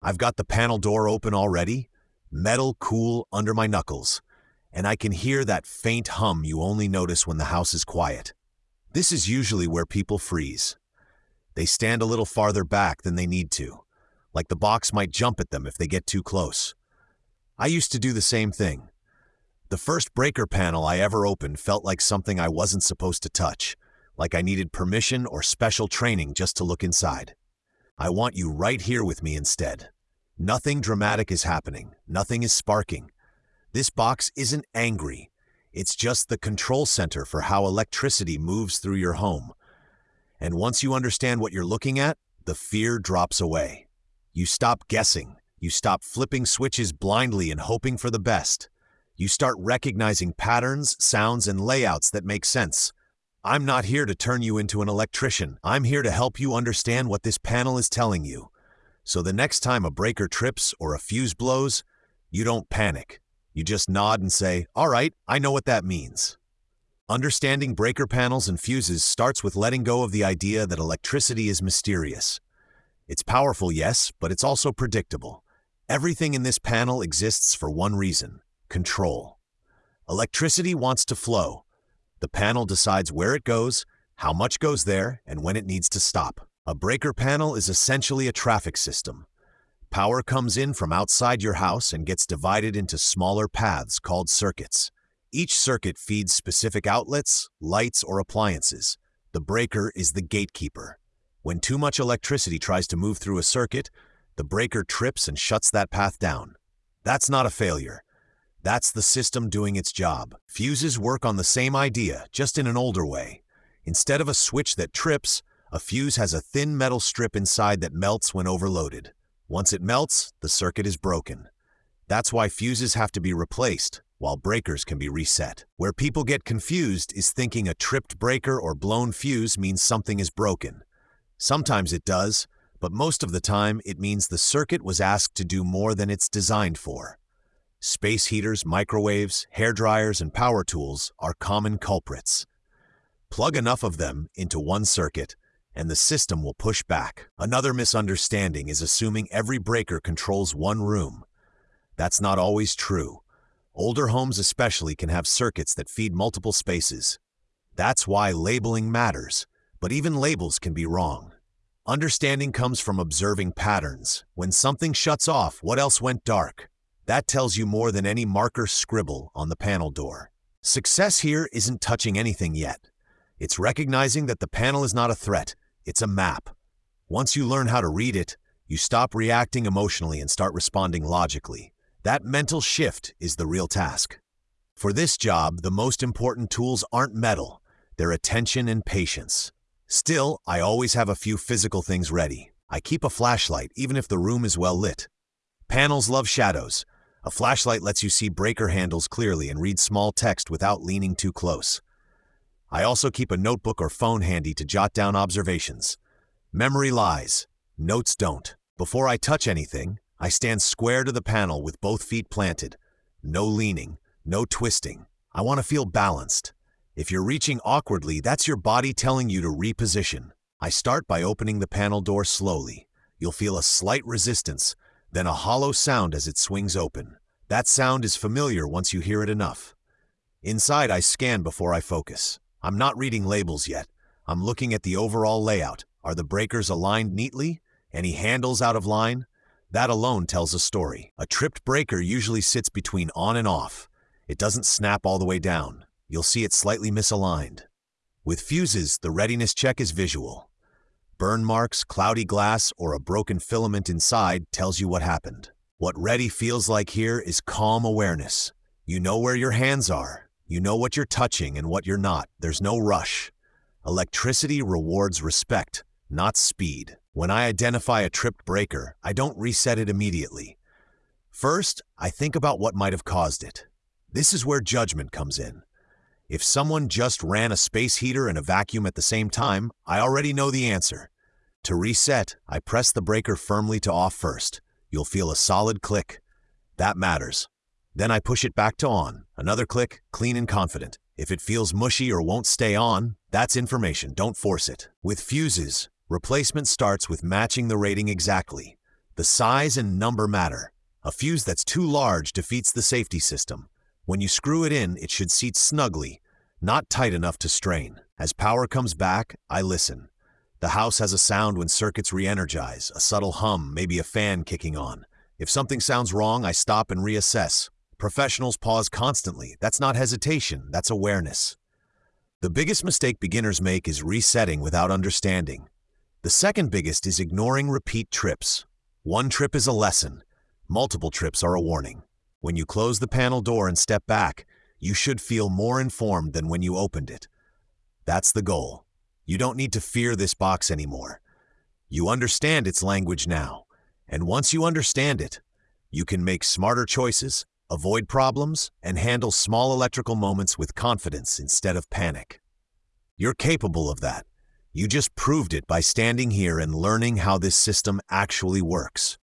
I've got the panel door open already, metal cool under my knuckles, and I can hear that faint hum you only notice when the house is quiet. This is usually where people freeze. They stand a little farther back than they need to, like the box might jump at them if they get too close. I used to do the same thing. The first breaker panel I ever opened felt like something I wasn't supposed to touch, like I needed permission or special training just to look inside. I want you right here with me instead. Nothing dramatic is happening. Nothing is sparking. This box isn't angry. It's just the control center for how electricity moves through your home. And once you understand what you're looking at, the fear drops away. You stop guessing. You stop flipping switches blindly and hoping for the best. You start recognizing patterns, sounds, and layouts that make sense. I'm not here to turn you into an electrician. I'm here to help you understand what this panel is telling you. So the next time a breaker trips or a fuse blows, you don't panic. You just nod and say, "All right, I know what that means." Understanding breaker panels and fuses starts with letting go of the idea that electricity is mysterious. It's powerful, yes, but it's also predictable. Everything in this panel exists for one reason: control. Electricity wants to flow. The panel decides where it goes, how much goes there, and when it needs to stop. A breaker panel is essentially a traffic system. Power comes in from outside your house and gets divided into smaller paths called circuits. Each circuit feeds specific outlets, lights, or appliances. The breaker is the gatekeeper. When too much electricity tries to move through a circuit, the breaker trips and shuts that path down. That's not a failure. That's the system doing its job. Fuses work on the same idea, just in an older way. Instead of a switch that trips, a fuse has a thin metal strip inside that melts when overloaded. Once it melts, the circuit is broken. That's why fuses have to be replaced, while breakers can be reset. Where people get confused is thinking a tripped breaker or blown fuse means something is broken. Sometimes it does, but most of the time it means the circuit was asked to do more than it's designed for. Space heaters, microwaves, hair dryers, and power tools are common culprits. Plug enough of them into one circuit, and the system will push back. Another misunderstanding is assuming every breaker controls one room. That's not always true. Older homes especially can have circuits that feed multiple spaces. That's why labeling matters, but even labels can be wrong. Understanding comes from observing patterns. When something shuts off, what else went dark? That tells you more than any marker scribble on the panel door. Success here isn't touching anything yet. It's recognizing that the panel is not a threat, it's a map. Once you learn how to read it, you stop reacting emotionally and start responding logically. That mental shift is the real task. For this job, the most important tools aren't metal, they're attention and patience. Still, I always have a few physical things ready. I keep a flashlight even if the room is well lit. Panels love shadows. A flashlight lets you see breaker handles clearly and read small text without leaning too close. I also keep a notebook or phone handy to jot down observations. Memory lies, notes don't. Before I touch anything, I stand square to the panel with both feet planted. No leaning, no twisting. I want to feel balanced. If you're reaching awkwardly, that's your body telling you to reposition. I start by opening the panel door slowly. You'll feel a slight resistance, then a hollow sound as it swings open. That sound is familiar once you hear it enough. Inside, I scan before I focus. I'm not reading labels yet. I'm looking at the overall layout. Are the breakers aligned neatly? Any handles out of line? That alone tells a story. A tripped breaker usually sits between on and off. It doesn't snap all the way down. You'll see it slightly misaligned. With fuses, the readiness check is visual. Burn marks, cloudy glass, or a broken filament inside tells you what happened. What ready feels like here is calm awareness. You know where your hands are. You know what you're touching and what you're not. There's no rush. Electricity rewards respect, not speed. When I identify a tripped breaker, I don't reset it immediately. First, I think about what might have caused it. This is where judgment comes in. If someone just ran a space heater and a vacuum at the same time, I already know the answer. To reset, I press the breaker firmly to off first. You'll feel a solid click. That matters. Then I push it back to on. Another click, clean and confident. If it feels mushy or won't stay on, that's information, don't force it. With fuses, replacement starts with matching the rating exactly. The size and number matter. A fuse that's too large defeats the safety system. When you screw it in, it should seat snugly, not tight enough to strain. As power comes back, I listen. The house has a sound when circuits re-energize, a subtle hum, maybe a fan kicking on. If something sounds wrong, I stop and reassess. Professionals pause constantly. That's not hesitation, that's awareness. The biggest mistake beginners make is resetting without understanding. The second biggest is ignoring repeat trips. One trip is a lesson. Multiple trips are a warning. When you close the panel door and step back, you should feel more informed than when you opened it. That's the goal. You don't need to fear this box anymore. You understand its language now. And once you understand it, you can make smarter choices, avoid problems, and handle small electrical moments with confidence instead of panic. You're capable of that. You just proved it by standing here and learning how this system actually works.